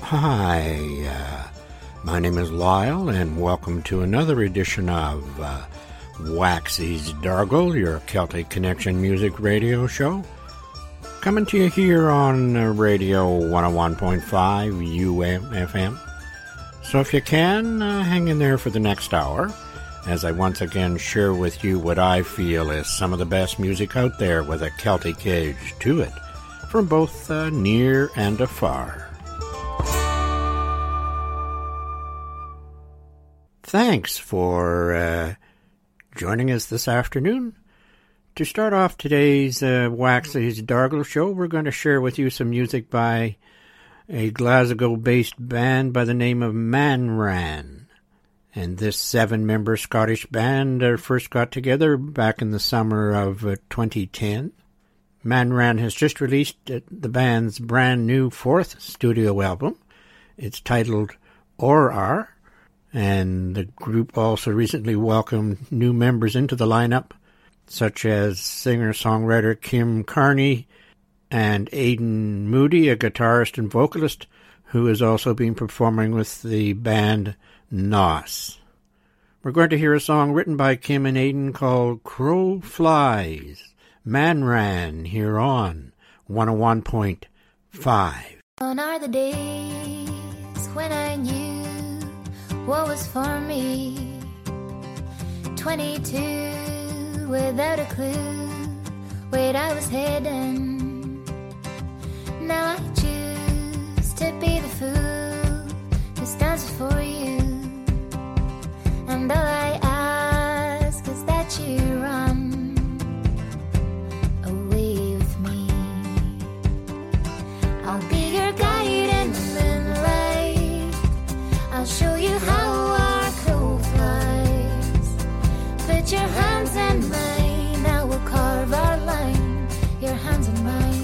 Hi, my name is Lyle, and welcome to another edition of Waxy's Dargle, your Celtic Connection music radio show. Coming to you here on Radio 101.5 UMFM. So if you can, hang in there for the next hour, as I once again share with you what I feel is some of the best music out there with a Celtic edge to it, from both near and afar. Thanks for joining us this afternoon. To start off today's Waxy's Dargle show, we're going to share with you some music by a Glasgow-based band by the name of Manran. And this 7-member Scottish band first got together back in the summer of 2010. Manran has just released the band's brand new 4th studio album. It's titled Or. And the group also recently welcomed new members into the lineup, such as singer-songwriter Kim Carney and Aidan Moody, a guitarist and vocalist, who has also been performing with the band Nos. We're going to hear a song written by Kim and Aidan called Crow Flies, Manran, here on 101.5. Gone are the days when I knew what was for me. 22 without a clue where I was heading. Now I choose to be the fool who stands before you, and all I ask is that you run away with me. I'll be your guide in the moonlight. I'll show you how our crow flies. Put your hands in mine, I will carve our line. Your hands in mine.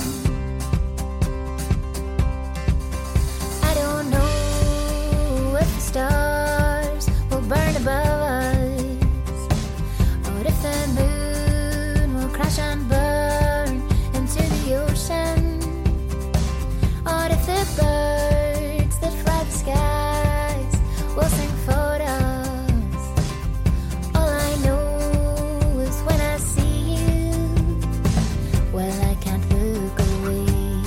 I don't know if the stars will burn above us, or if the moon will crash and burn into the ocean, or if the birds that fly the skies will sing for us. All I know is when I see you, well, I can't look away.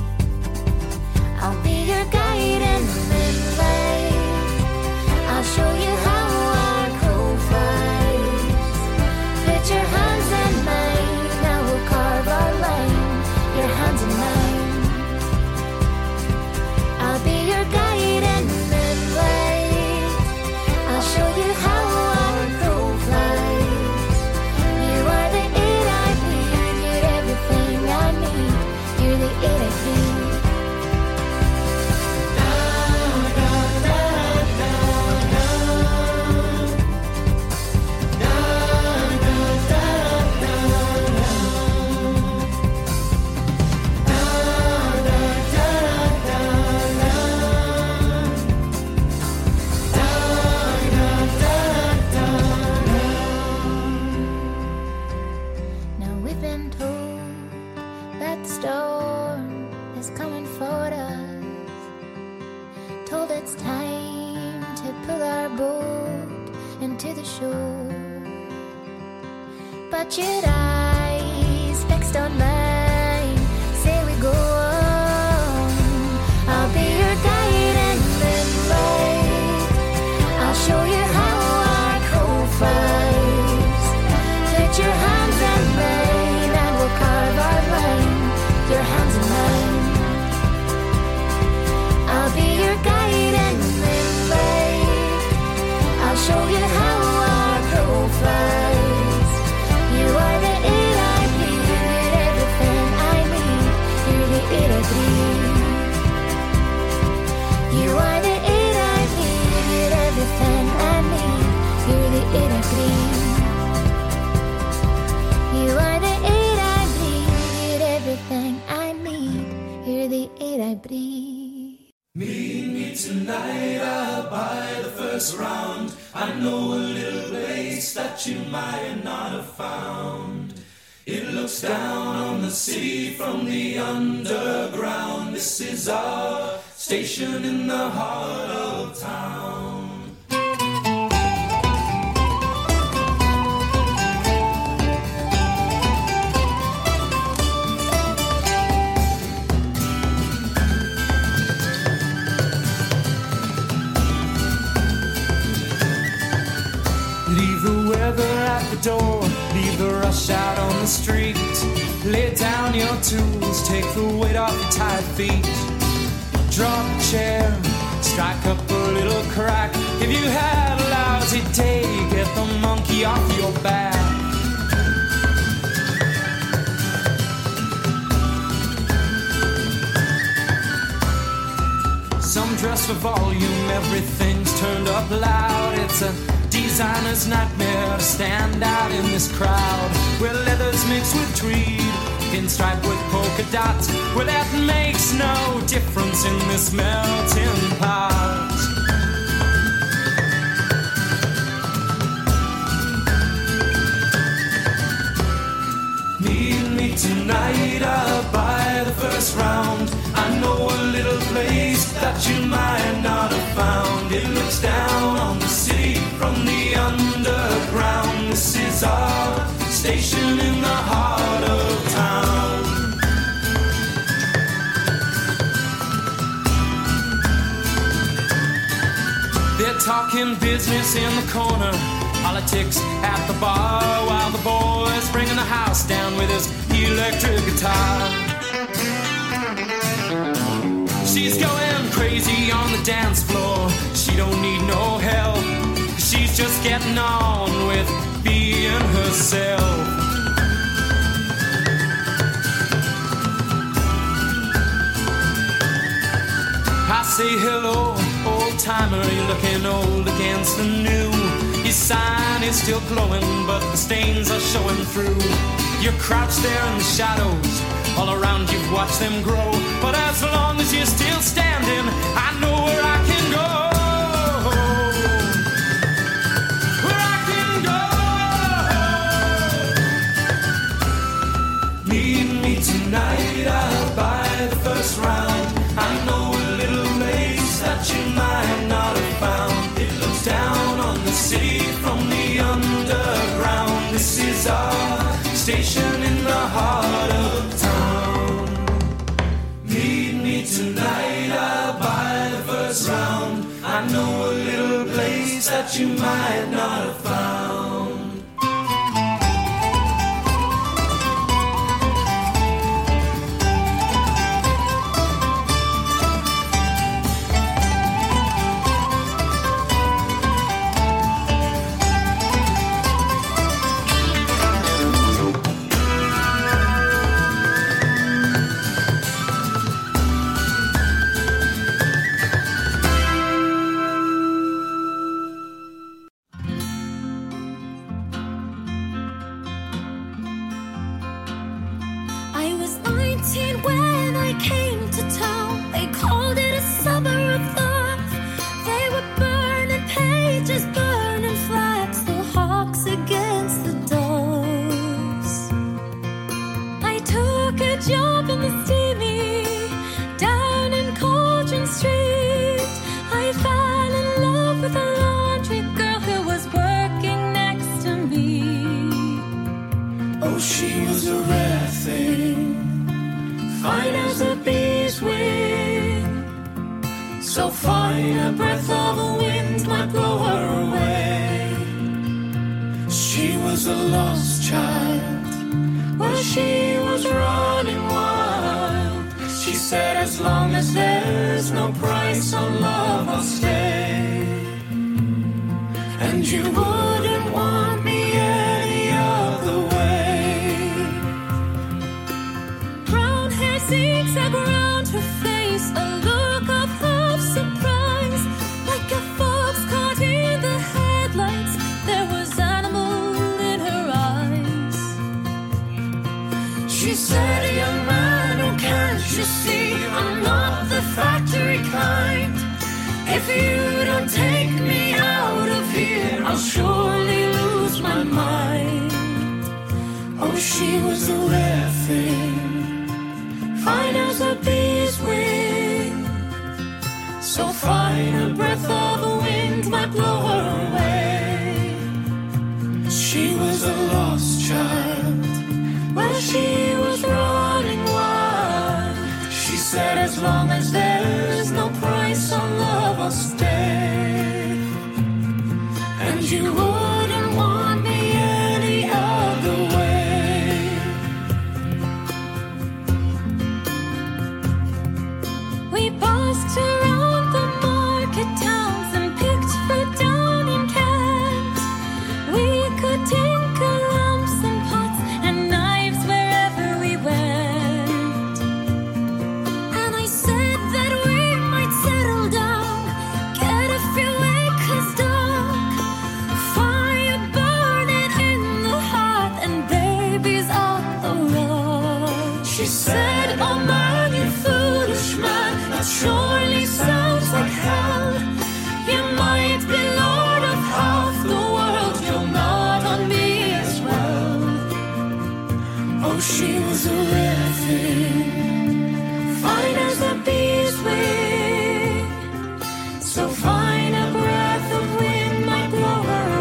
I'll be your guide in the moonlight. I'll show you how our crow flies. Put your hands in mine, I will carve our line. Your hands in mine. I'll be your guide in the moonlight. I'll show you how our crow flies. You are the aid I need, you're everything I need. You're the aid I need. Now we've been told that the storm is coming for us. Told it's time to pull our boat into the shore. But your eyes fixed on mine say we go on. I'll be your guide in the moonlight. I'll show you how our crow flies. Put your hands in mine, I will carve our line. Your hands in mine. I'll be your guide in the moonlight. I'll show you how our crow flies. You are the aid I need, you're everything I need. You're the aid I breathe. You are the aid I need, you're everything I need. You're the aid I breathe. You are the aid I need, you're everything I need. You're the aid I breathe. Meet me tonight out by the first round. I know a little place that you might not have found. It looks down on the city from the underground. This is our station in the heart of town. Leave the weather at the door, leave the rush out on the street. Lay down your tools, take the weight off your tired feet. Draw a chair, strike up a little crack. If you had a lousy day, get the monkey off your back. Some dress for volume, everything's turned up loud. It's a designer's nightmare to stand out in this crowd, where leather's mixed with tweed, pinstripe with polka dots. Well, that makes no difference in this melting pot. Meet me tonight up by the first round. I know a little place that you might not have found. It looks down on the city from the underground. This is our station in the heart of town. They're talking business in the corner, politics at the bar, while the boy's bringing the house down with his electric guitar. She's going crazy on the dance floor. She don't need no help. She's just getting on with being herself. I say hello, old timer, you're looking old against the new. Your sign is still glowing, but the stains are showing through. You're crouched there in the shadows, all around you've watched them grow. But as long as you're still standing, I know where I can go. Where I can go. Meet me tonight out by the first round. I know a little place that you might not have found. It looks down on the city from the underground. This is our station in the heart of town. Meet me tonight out by the first round. I know a little place that you might not have found. so fine a breath of a wind might blow her away. She was a lost child, well, she was running wild. She said, as long as there's no price on love, I'll stay. And you wouldn't want me any other way. We passed around the market towns and picked fruit down in Kent. We could tinkle lamps and pots and knives wherever we went. And I said that we might settle down, get a few acres dark, fire burning in the hearth and babies on the road. She said, oh man, you foolish man, that surely sounds like hell. You might be lord of half the world, you're not on me as well. Oh, she was a rare thing, fine as a bee's wing, so fine a breath of wind might blow her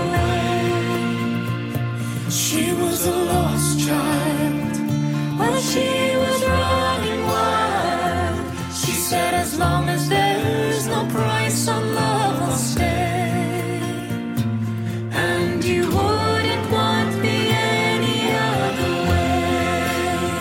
away. She was a lost child, well, she was running wild. She said, as long as there's no price on love, I'll stay. And you wouldn't want me any other way.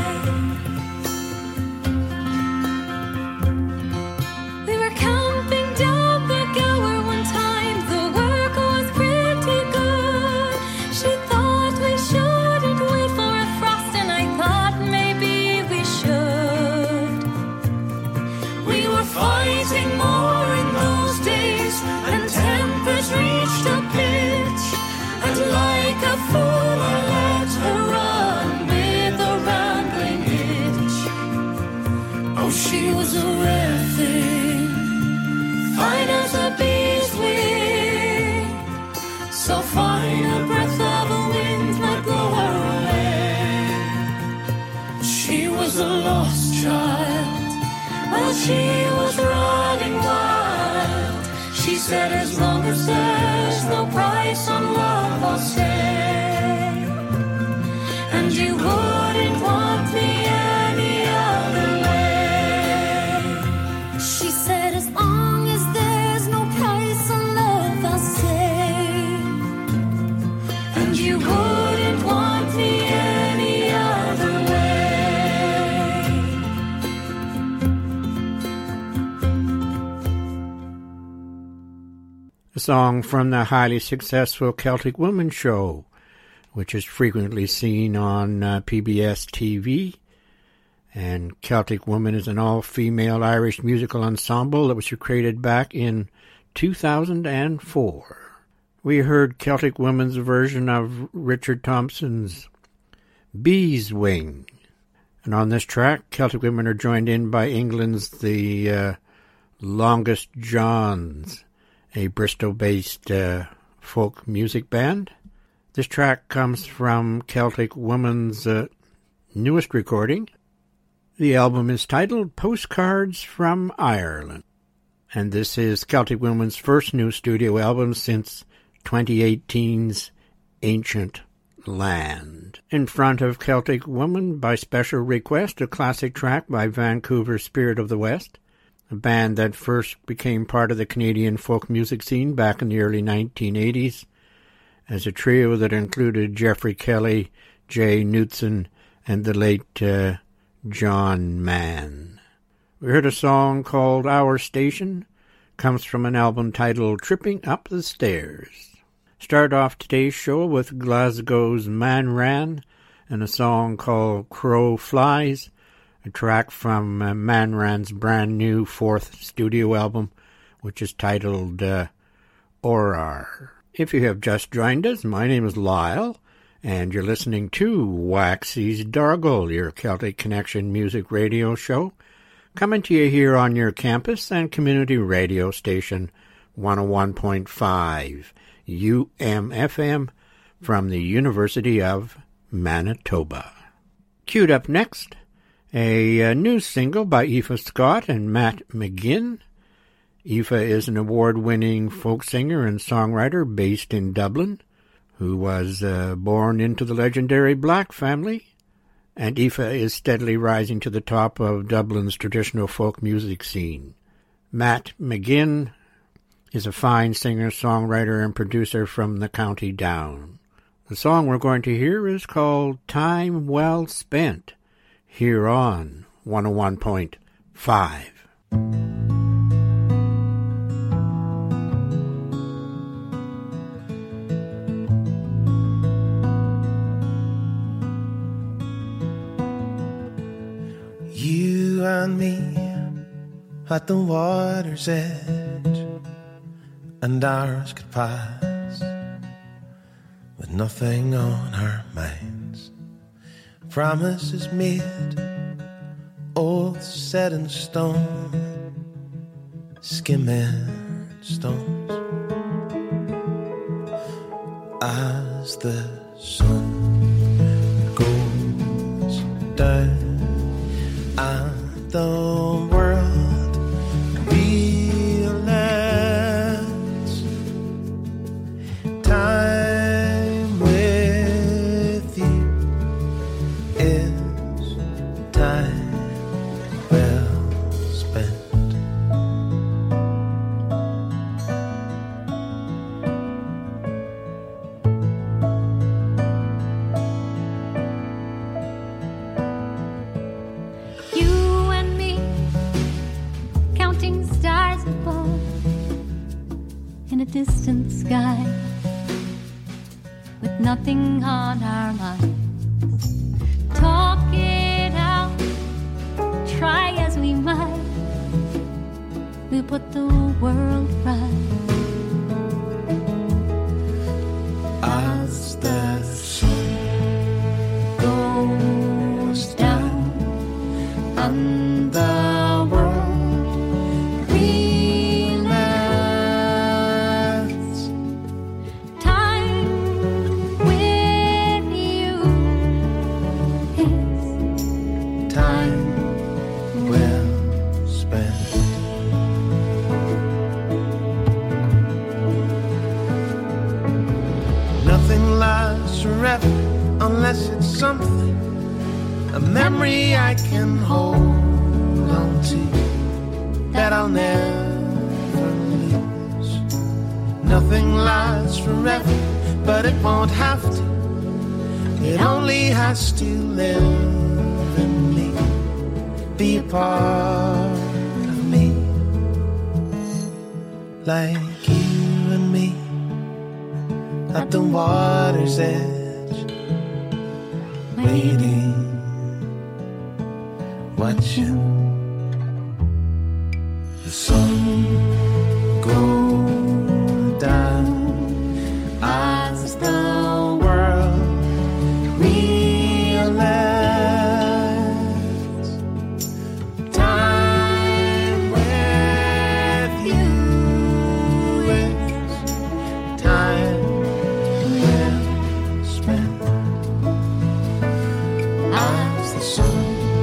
We were camping down the Gower one time. The work was pretty good. She thought we shouldn't wait for a frost, and I thought maybe we should. We were fighting more in those days, and tempers reached a pitch. And like a fool, I let her run with a rambling hitch. Oh, she was a rare thing, fine as a bee's wing, so fine a breath of a wind might blow her away. She was a lost child, well, she was running wild. She said, as long as there's no price on love, I'll stay. And you wouldn't want me any other way. She said, as long as there's no price on love, I'll stay. And you wouldn't want me any other way. A song from the highly successful Celtic Woman show, which is frequently seen on PBS TV. And Celtic Woman is an all-female Irish musical ensemble that was created back in 2004. We heard Celtic Woman's version of Richard Thompson's Bee's Wing. And on this track, Celtic Women are joined in by England's The Longest Johns, a Bristol-based folk music band. This track comes from Celtic Woman's newest recording. The album is titled Postcards from Ireland, and this is Celtic Woman's first new studio album since 2018's Ancient Land. In front of Celtic Woman, by special request, a classic track by Vancouver Spirit of the West, a band that first became part of the Canadian folk music scene back in the early 1980s as a trio that included Jeffrey Kelly, Jay Knutson, and the late John Mann. We heard a song called Our Station, comes from an album titled Tripping Up the Stairs. Start off today's show with Glasgow's Man Ran and a song called Crow Flies, a track from Man Ran's brand new fourth studio album, which is titled Orar. If you have just joined us, my name is Lyle, and you're listening to Waxy's Dargle, your Celtic Connection music radio show, coming to you here on your campus and community radio station 101.5 UMFM from the University of Manitoba. Queued up next, a new single by Aoife Scott and Matt McGinn. Aoife is an award-winning folk singer and songwriter based in Dublin, who was born into the legendary Black family, and Aoife is steadily rising to the top of Dublin's traditional folk music scene. Matt McGinn is a fine singer, songwriter, and producer from the County Down. The song we're going to hear is called Time Well Spent, here on 101.5. You and me at the water's edge, and hours could pass with nothing on our minds. Promises made, oaths set in stone, skimming stones. As the sun goes down and the world relents, time with you is time well spent. Distant sky with nothing on our minds. Talk it out, try as we might, we'll put the world right. As the sun goes down and the world forever, unless it's something, a memory I can hold on to, that I'll never lose. Nothing lasts forever, but it won't have to. It only has to live in me, be a part of me, like you and me at the water's edge, waiting, watching the sun go down as the world relents. Time with you is time well spent. As the sun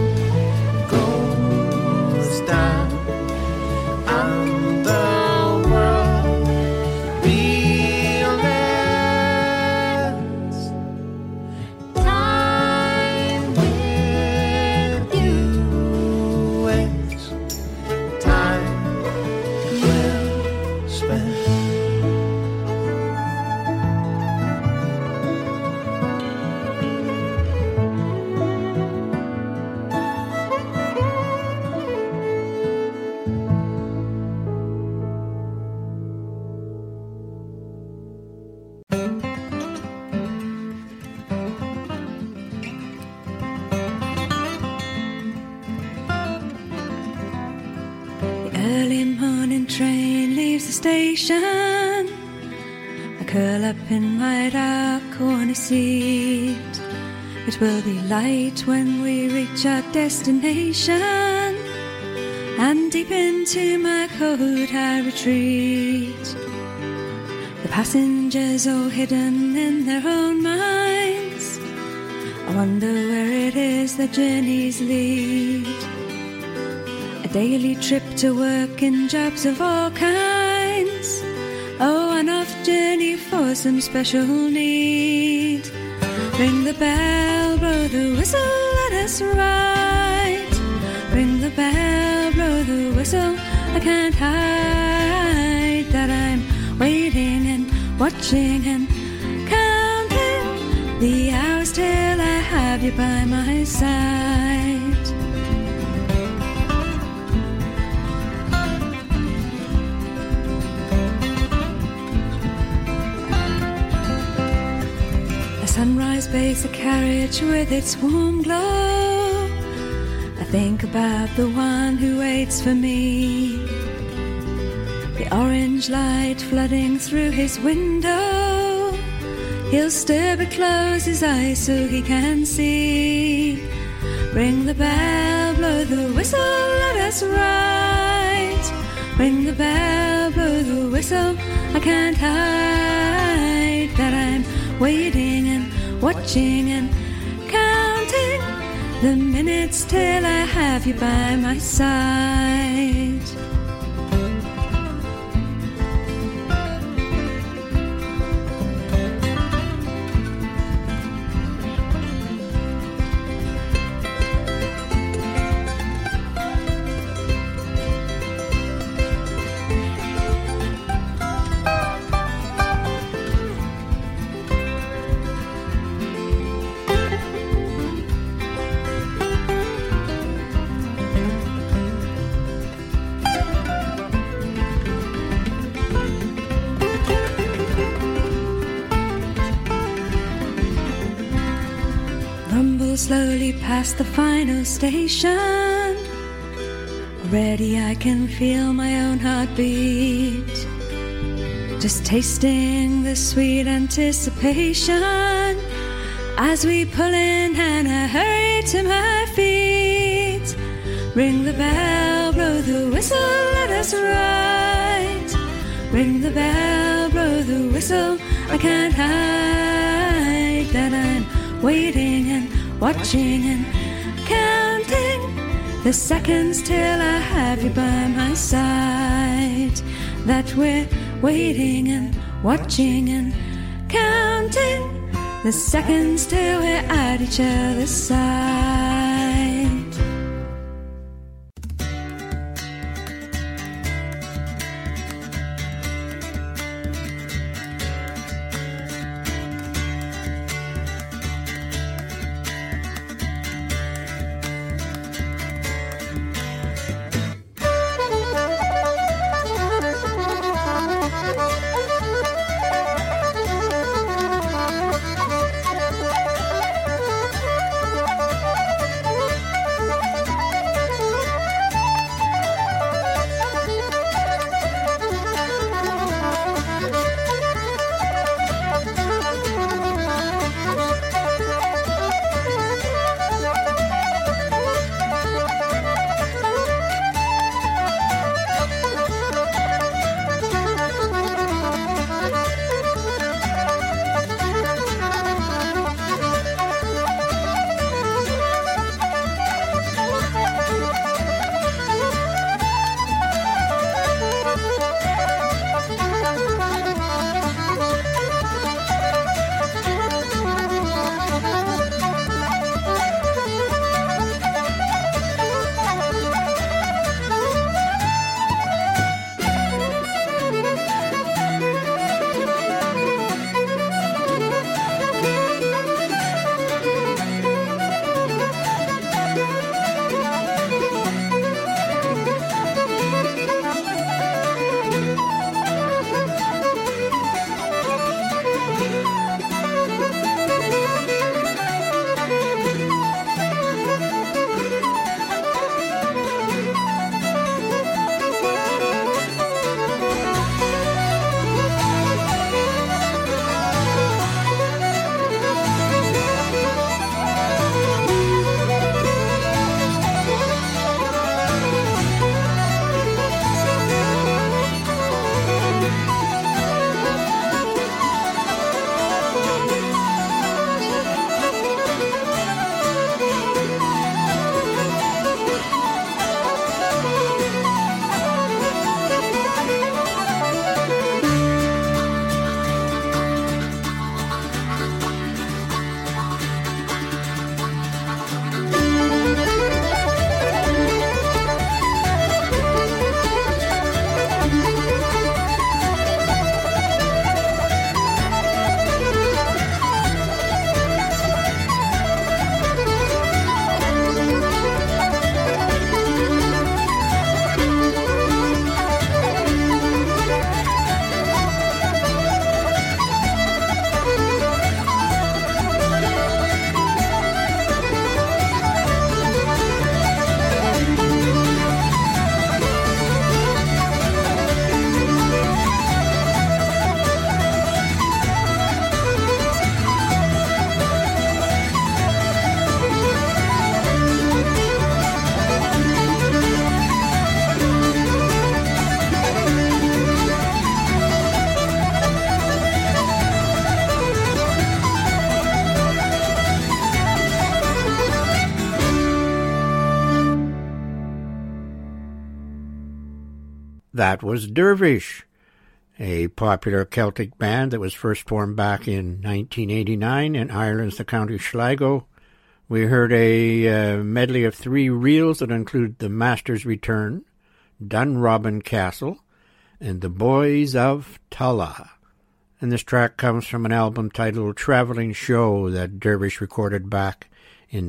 goes down and the world relents, time with you is time well spent. The early morning train leaves the station. I curl up in my dark corner seat. It will be light when we reach our destination, and deep into my coat I retreat. The passengers all hidden in their own minds. I wonder where it is their journeys lead. A daily trip to work in jobs of all kinds. Oh, an off journey for some special need. Ring the bell, blow the whistle, let us ride. Ring the bell, blow the whistle, I can't hide that I'm waiting and watching and counting the hours till I have you by my side. Sunrise bathes the carriage with its warm glow. I think about the one who waits for me. The orange light flooding through his window. He'll stir but close his eyes so he can see. Ring the bell, blow the whistle, let us ride. Ring the bell, blow the whistle, I can't hide that I'm waiting and watching and counting the minutes till I have you by my side. Slowly past the final station. Already I can feel my own heartbeat. Just tasting the sweet anticipation as we pull in and I hurry to my feet. Ring the bell, blow the whistle, let us ride. Ring the bell, blow the whistle, I can't hide that I'm waiting and watching and counting the seconds till I have you by my side. That we're waiting and watching and counting the seconds till we're at each other's side. That was Dervish, a popular Celtic band that was first formed back in 1989 in Ireland's the county Sligo. We heard a medley of three reels that include The Master's Return, Dunrobin Castle, and The Boys of Tulla. And this track comes from an album titled Travelling Show that Dervish recorded back in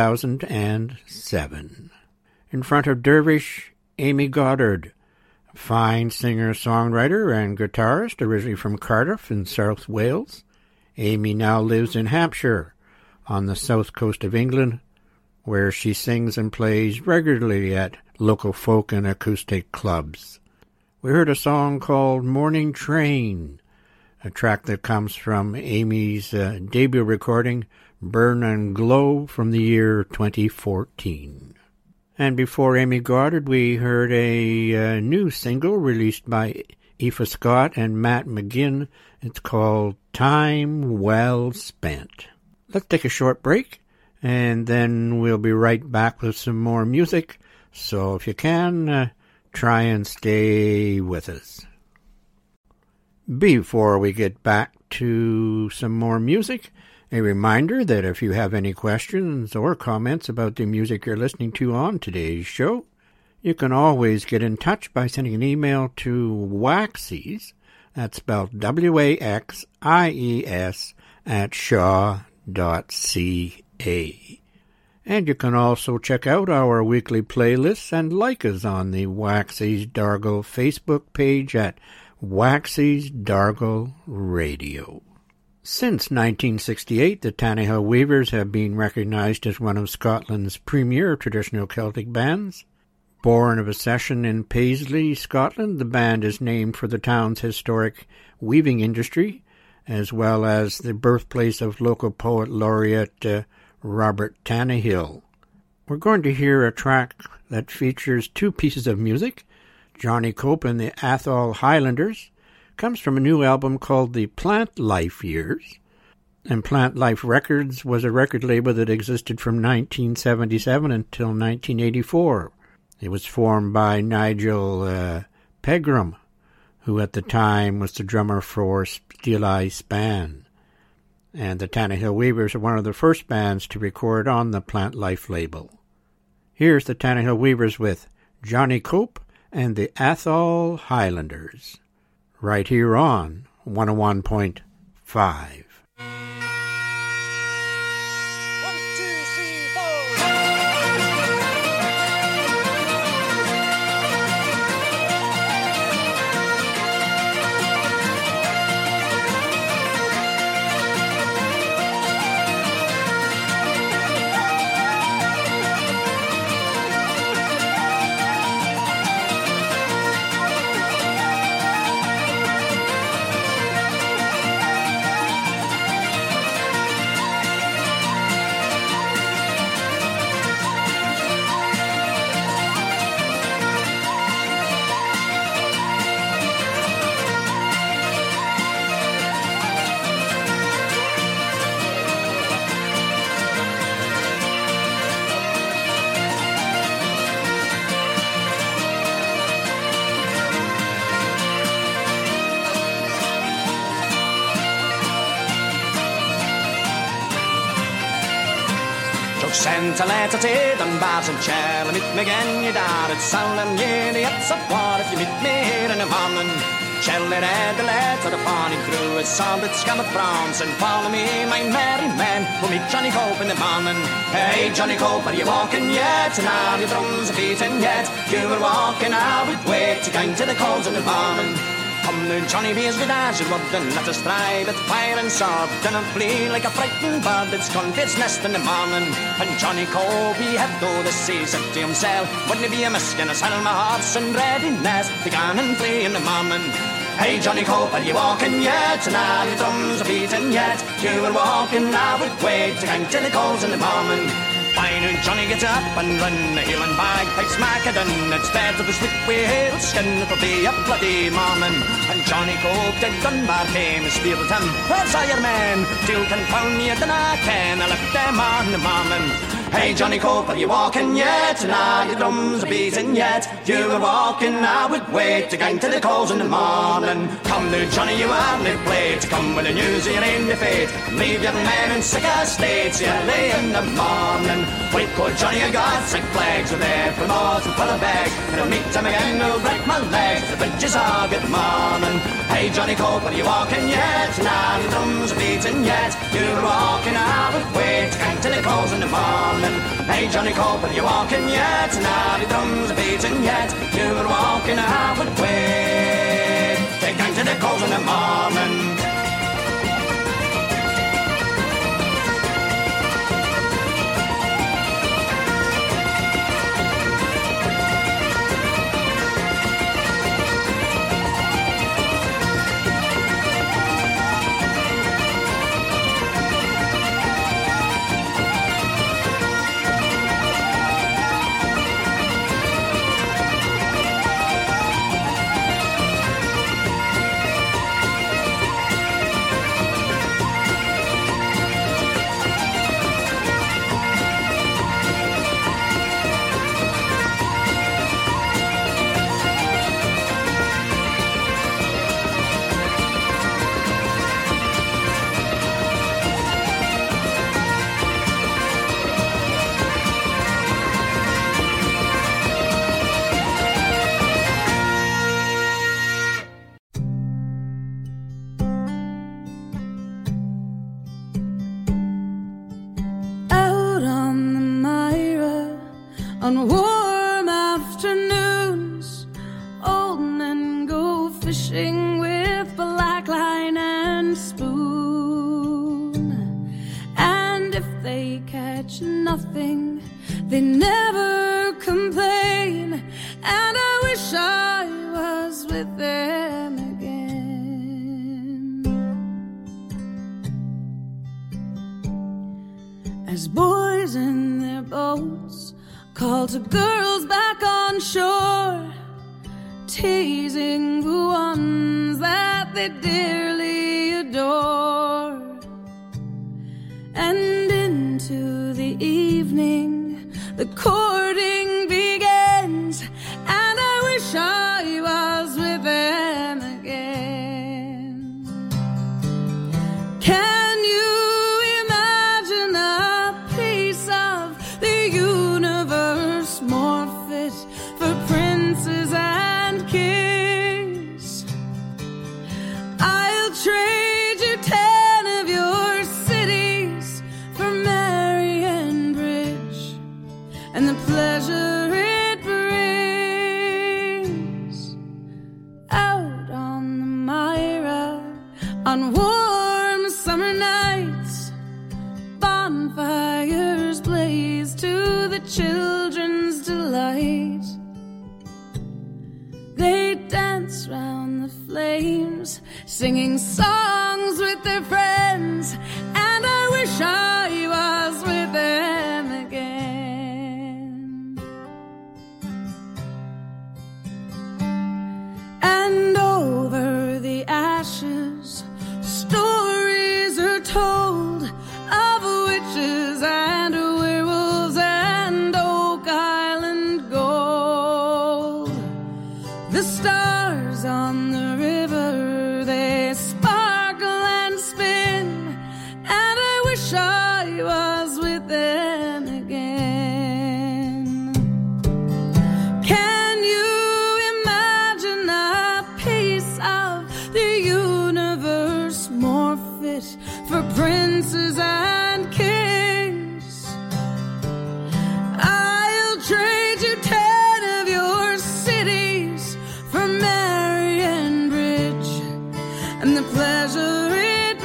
2007. In front of Dervish, Amy Goddard, a fine singer-songwriter and guitarist originally from Cardiff in South Wales. Amy now lives in Hampshire on the south coast of England, where she sings and plays regularly at local folk and acoustic clubs. We heard a song called Morning Train, a track that comes from Amy's debut recording, Burn and Glow, from the year 2014. And before Amy Goddard, we heard a new single released by Aoife Scott and Matt McGinn. It's called Time Well Spent. Let's take a short break, and then we'll be right back with some more music. So if you can, try and stay with us. Before we get back to some more music, a reminder that if you have any questions or comments about the music you're listening to on today's show, you can always get in touch by sending an email to Waxies, that's spelled Waxies, at shaw.ca. And you can also check out our weekly playlists and like us on the Waxies Dargle Facebook page at Waxies Dargle Radio. Since 1968, the Tannahill Weavers have been recognized as one of Scotland's premier traditional Celtic bands. Born of a session in Paisley, Scotland, the band is named for the town's historic weaving industry, as well as the birthplace of local poet laureate Robert Tannahill. We're going to hear a track that features two pieces of music. Johnny Cope and the Atholl Highlanders comes from a new album called The Plant Life Years. And Plant Life Records was a record label that existed from 1977 until 1984. It was formed by Nigel Pegram, who at the time was the drummer for Steel Eye Span. And the Tannahill Weavers are one of the first bands to record on the Plant Life label. Here's the Tannahill Weavers with Johnny Cope and the Atholl Highlanders, right here on 101.5. Sent a letter to them, bars and shell, meet me again, you dar, it's solemn, yearly, it's a war if you meet me here in the morning. Shall I read the letter upon it through, it's all that scammeth bronze, and follow me, my merry men, we'll meet Johnny Cope in the morning. Hey, Johnny Cope, are you walking yet? And are your drums are beating yet? You were walking, I would wait to gang to the calls in the morning. Come now, Johnny, be as good as you would, and let us strive at fire and sword. Don't flee like a frightened bird that's gone to its nest in the morning. And Johnny Cope, he had though the sea said to himself, wouldn't he be a miskin, a saddle my horse in readiness to go and flee in the morning. Hey, Johnny Cope, are you walking yet? And are your drums are beating yet? You were walking, I would wait to gang to the calls in the morning. Why now Johnny gets up and run, a heel and bagpipes Macadon. Instead of the slip whale skin, it'll be a bloody morning. And Johnny Cope to Dunbar came, and spirit him, where's all your men? Till confound me, then I can, I left them on the morning. Hey Johnny Cope, are you walking yet? And are your drums are beating yet? You were walking, I would wait to gang to the calls in the morning. Come now Johnny, you hardly played to come with the news of your in the fate. Leave your men in sicker states early in the morning. Wait, poor Johnny, you got sick flags with their promotes and full of bags. And I'll meet them again, who'll break my legs. The bridges are good morning. Hey Johnny Cope, are you walking yet? And are your drums are beating yet? You were walking, I would wait to gang to the calls in the morning. Hey Johnny Cope, are you walking yet? And are your drums are beating yet? You were walking, I would wait to gang to the calls in the morning. On warm afternoons, old men go fishing with black line and spoon. And if they catch nothing, they never complain. And I wish I was with them again. As boys in their boats call to girls back on shore, teasing the ones that they dearly adore. And into the evening, the courting begins, and I wish I was with them again. Can you imagine a piece of the universe more fit for princes and kings? I'll trade you 10 of your cities for Marion Bridge and the pleasure it brings. Out on the Myra on warm summer nights, bonfires blaze to the children's delight. They dance round the flames, singing songs with their friends, and I wish I was with them again. And over the ashes, stories are told of witches and werewolves and Oak Island gold. The stars on the river, they sparkle and spin, and I wish I was with them again. Can you imagine a piece of the universe more fit for princes and kings? I'll trade you 10 of your cities for Marion Bridge and the pleasure it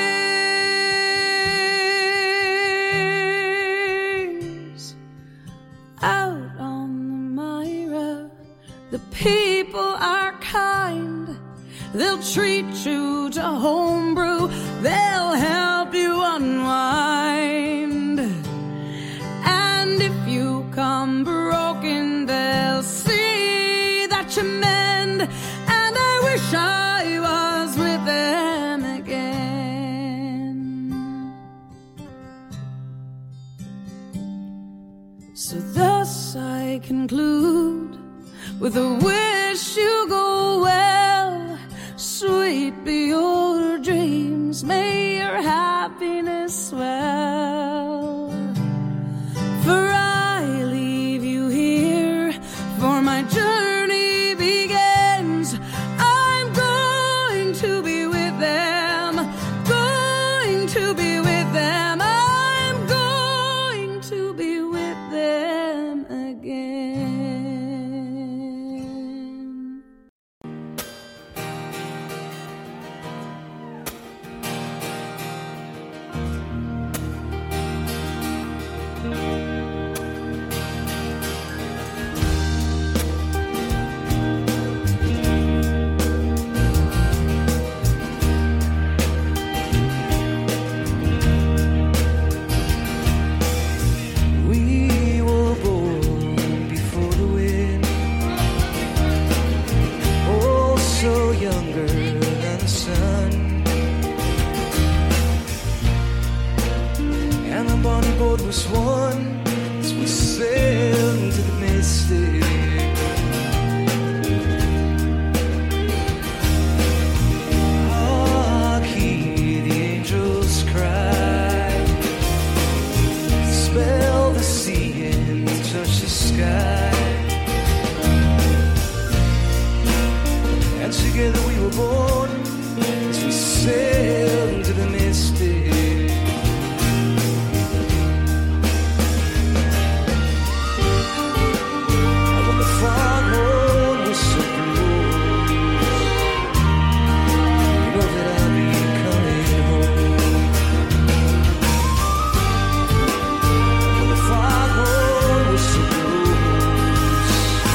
brings. Out on the Myra, the people are kind. They'll treat you to homebrew, they'll help you unwind. And if you come broken, they'll see that you mend, and I wish I was with them again. with a wish you go well. Sweet be your dreams, may your happiness swell. For I leave you here, for my journey begins. I'm going to be with them, going to be with them. I'm going to be with them again. We were born before the wind, oh, so younger than the sun. And the bonny boat was one as we sailed into the mystic. Hark, hear the angels cry, smell the sea and touch the sky. And together we were born as we sailed into the mystic. And when the foghorn whistle blows, you know that I'll be coming home. When the foghorn whistle blows,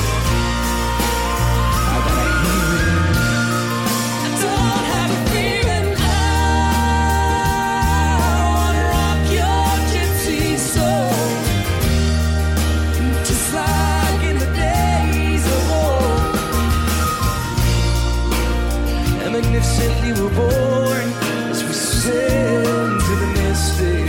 I gotta hear it. I don't have a feeling. I wanna rock your gypsy soul, just like in the days of old. And magnificently we're born as we sail into the mystic.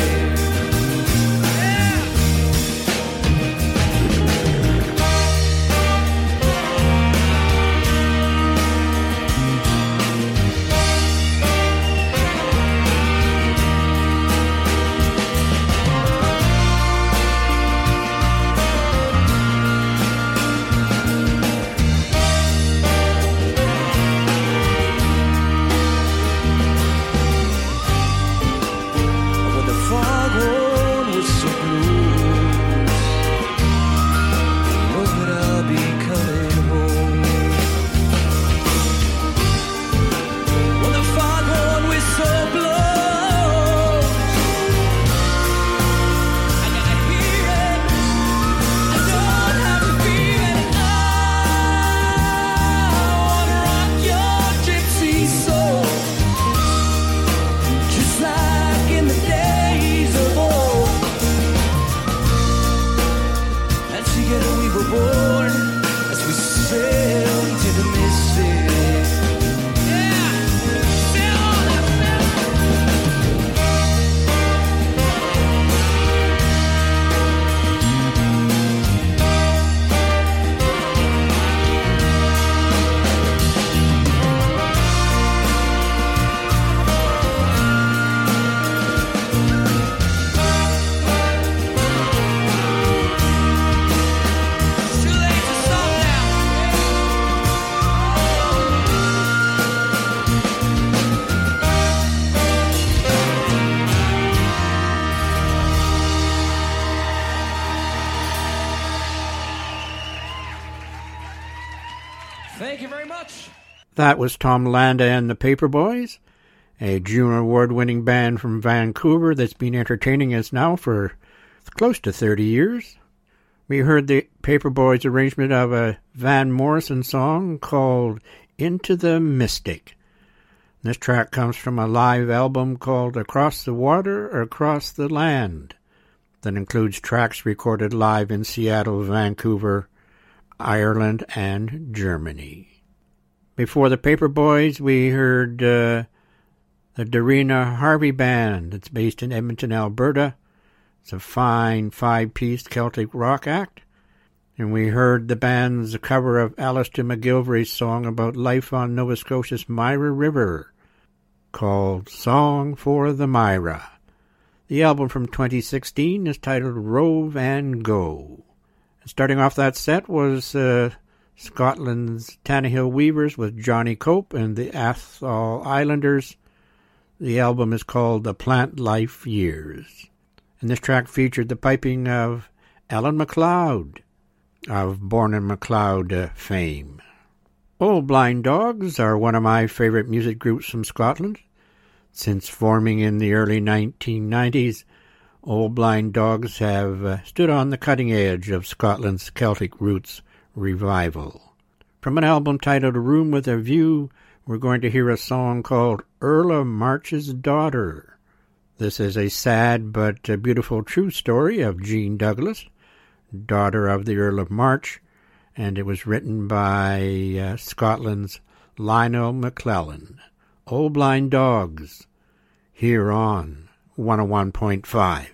When the foghorn whistle blows, know that I'll be coming home. When the foghorn whistle blows, I gotta hear it. I don't have a feeling. I wanna rock your gypsy soul, just like in the days of old. And together we were born as we sailed into the mystic. Yeah, sail on, sail. It's too late to stop now. Thank you very much. That was Tom Landa and the Paperboys, a Juno Award-winning band from Vancouver that's been entertaining us now for close to 30 years. We heard the Paperboys' arrangement of a Van Morrison song called Into the Mystic. This track comes from a live album called Across the Water, Across the Land that includes tracks recorded live in Seattle, Vancouver, Ireland, and Germany. Before the Paperboys, we heard the Darina Harvey Band. It's based in Edmonton, Alberta. It's a fine 5-piece Celtic rock act. And we heard the band's cover of Alistair McGilvery's song about life on Nova Scotia's Myra River, called Song for the Myra. The album from 2016 is titled Rove and Go. And starting off that set was Scotland's Tannahill Weavers with Johnny Cope and the Atholl Islanders. The album is called The Plant Life Years. And this track featured the piping of Alan MacLeod of Born in MacLeod fame. Old Blind Dogs are one of my favorite music groups from Scotland. Since forming in the early 1990s, Old Blind Dogs have stood on the cutting edge of Scotland's Celtic roots revival. From an album titled A Room with a View, we're going to hear a song called Earl of March's Daughter. This is a sad but beautiful true story of Jean Douglas, daughter of the Earl of March, and it was written by Scotland's Lionel McClellan. Old Blind Dogs, here on 101.5.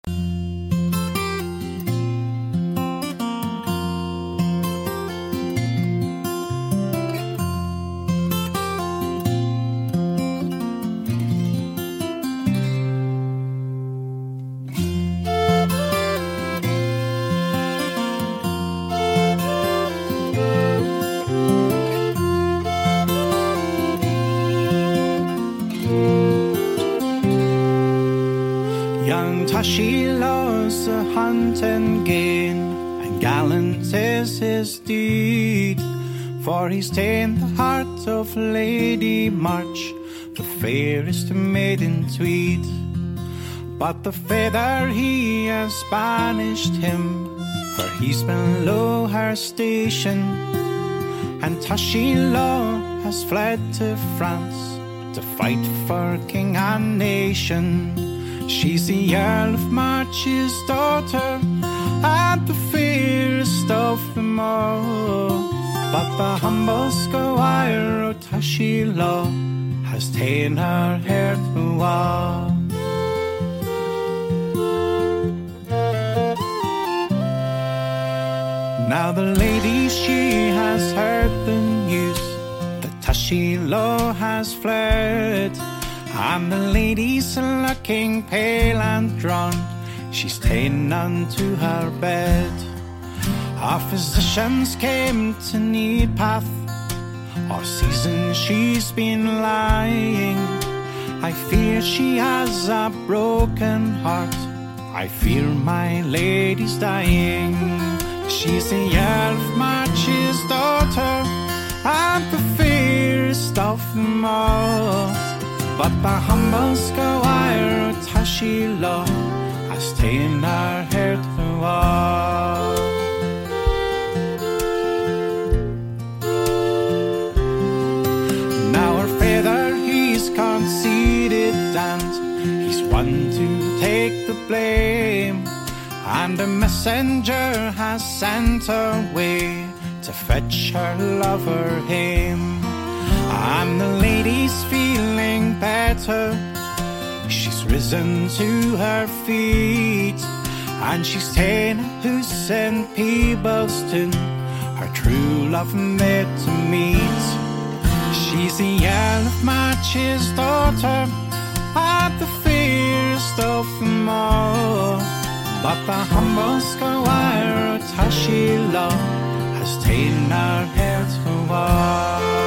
She loves a hunt and gain, and gallant is his deed, for he's ta'en the heart of Lady March, the fairest maid in Tweed. But the feather he has banished him, for he's below her station, and Tashi-Law has fled to France to fight for king and nation. She's the Earl of March's daughter, and the fairest of them all. But the humble squire of Tashi-Law has ta'en her hair to wall. Now the lady, she has heard the news that Tashi-Law has fled, and the lady's looking pale and drawn. She's ta'en unto her bed. Our physicians came to Needpath, all season she's been lying. I fear she has a broken heart, I fear my lady's dying. She's the Earl of March's daughter, and the fairest of them all. But the humble squire of Tashi-Law has ta'en her hair to wall. Now her father, he's conceited, and he's one to take the blame, and a messenger has sent away to fetch her lover home. And the lady's feeling better, she's risen to her feet, and she's ta'en a house in Peebleston, her true love there to meet. She's the Earl of March's daughter, and the fairest of them all. But the humble squire of Tashi-Law has ta'en her hair to wall.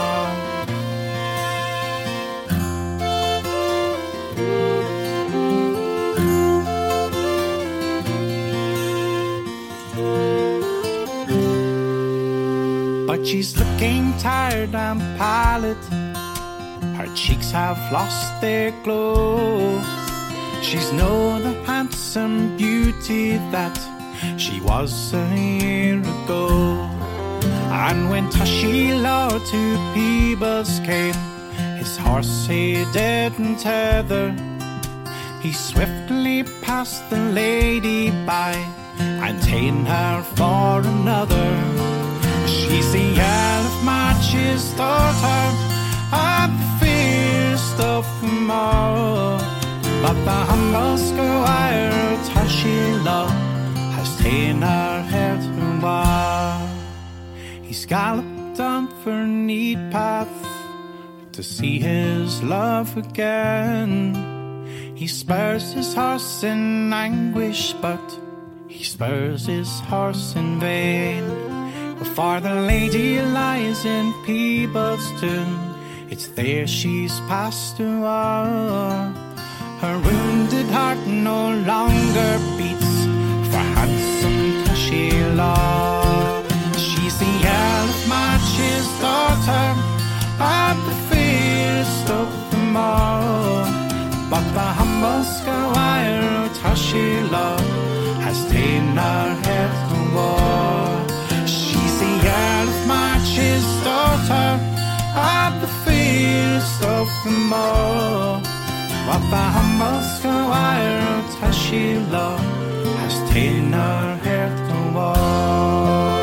But she's looking tired and pallid, her cheeks have lost their glow. She's no the handsome beauty that she was a year ago. And when Tashi-Law to Peebles came, his horse he didn't tether. He swiftly passed the lady by and ta'en her for another. She's the Earl of March's daughter, and the fairest of them all. But the humble squire of Tashi-Law has ta'en her hair to war. He's galloped on for Neat Path to see his love again. He spurs his horse in anguish, but he spurs his horse in vain. For the lady lies in Peebleston, it's there she's passed away. Her wounded heart no longer beats for handsome Tushy Law. She's the Earl of March's daughter at the feast of the moor. But the humble squire Tushy Law has ta'en her head to war. She's the Earl of March's daughter at the feast of the moor. But the humble squire Tushy Law has ta'en her head to war.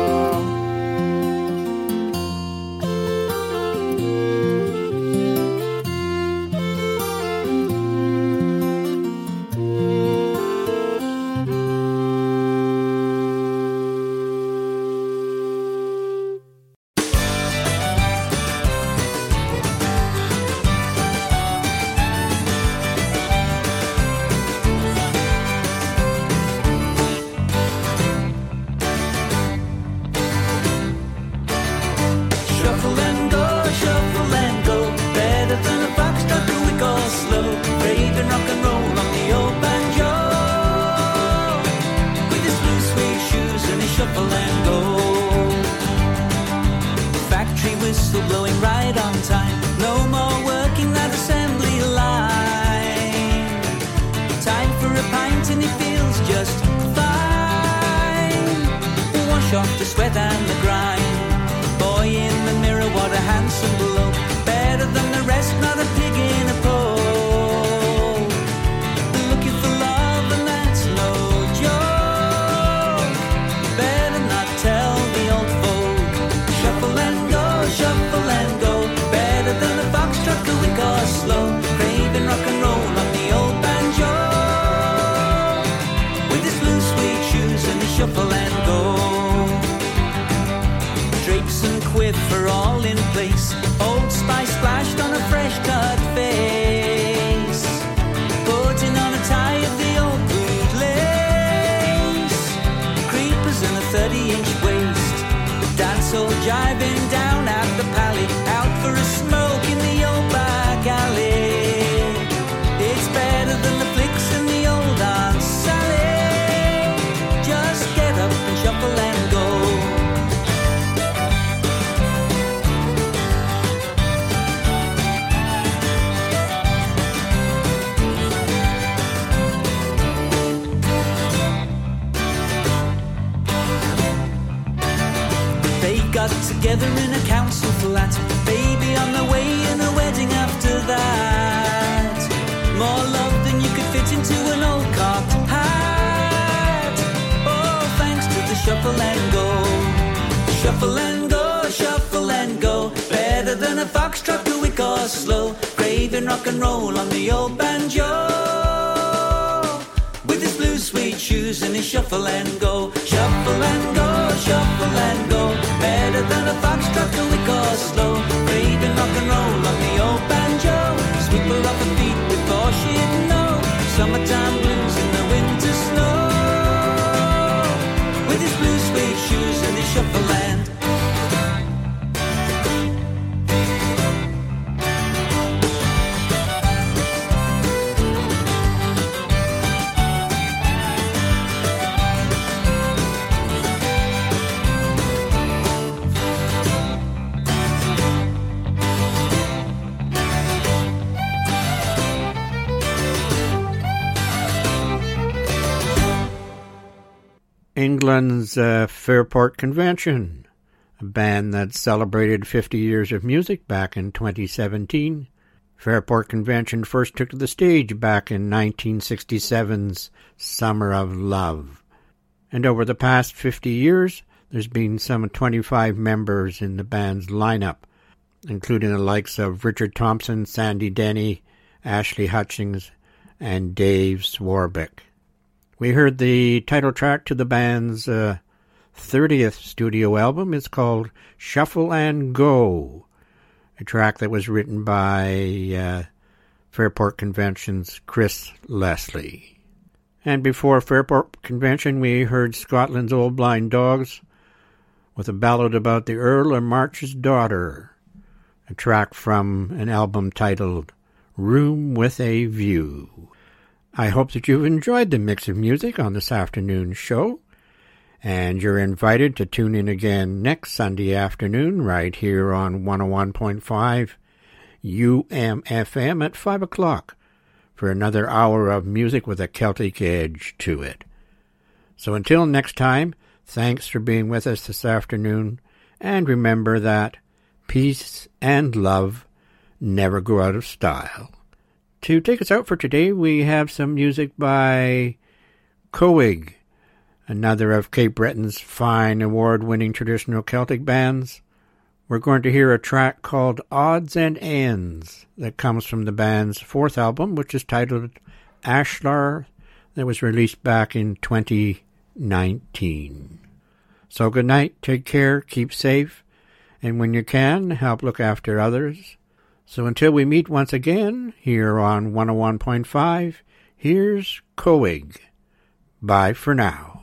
Off the sweat and the grind. Boy in the mirror, what a handsome bloke. Better than the rest, not a pig in a poke. Looking for love and that's no joke. Better not tell the old folk. Shuffle and go. Better than a foxtrot, quick or slow. Craving rock and roll on the old banjo. With his blue suede shoes and his shuffle and go. And quiver all in place. Old Spice splashed on a fresh cut face. Putting on a tie of the old blue lace. Creepers and a 30-inch waist. Dance all jiving down at the pally. Out for a smoke in the old back alley. It's better than the flicks in the old Aunt Sally. Just get up and shuffle and go. Got together in a council flat. Baby on the way and a wedding after that. More love than you could fit into an old cocked hat. Oh, thanks to the shuffle and go. Shuffle and go, shuffle and go. Better than a foxtrot, quick or slow. Craving rock and roll on the old banjo. With his blue suede shoes and his shuffle and go. Shuffle and go, shuffle and go. Better than a foxtrot, quick or slow. Craving rock and roll on the old banjo. Sweep her off her feet before she'd know. Summertime blues in the winter snow. With his blue suede shoes and his shuffle and England's Fairport Convention, a band that celebrated 50 years of music back in 2017. Fairport Convention first took to the stage back in 1967's Summer of Love. And over the past 50 years, there's been some 25 members in the band's lineup, including the likes of Richard Thompson, Sandy Denny, Ashley Hutchings, and Dave Swarbrick. We heard the title track to the band's 30th studio album is called Shuffle and Go, a track that was written by Fairport Convention's Chris Leslie. And before Fairport Convention, we heard Scotland's Old Blind Dogs with a ballad about the Earl of March's daughter, a track from an album titled Room with a View. I hope that you've enjoyed the mix of music on this afternoon's show, and you're invited to tune in again next Sunday afternoon right here on 101.5 UMFM at 5 o'clock for another hour of music with a Celtic edge to it. So until next time, thanks for being with us this afternoon, and remember that peace and love never go out of style. To take us out for today, we have some music by Coig, another of Cape Breton's fine award-winning traditional Celtic bands. We're going to hear a track called Odds and Ends that comes from the band's fourth album, which is titled Ashlar, that was released back in 2019. So good night, take care, keep safe, and when you can, help look after others. So until we meet once again here on 101.5, here's Coig. Bye for now.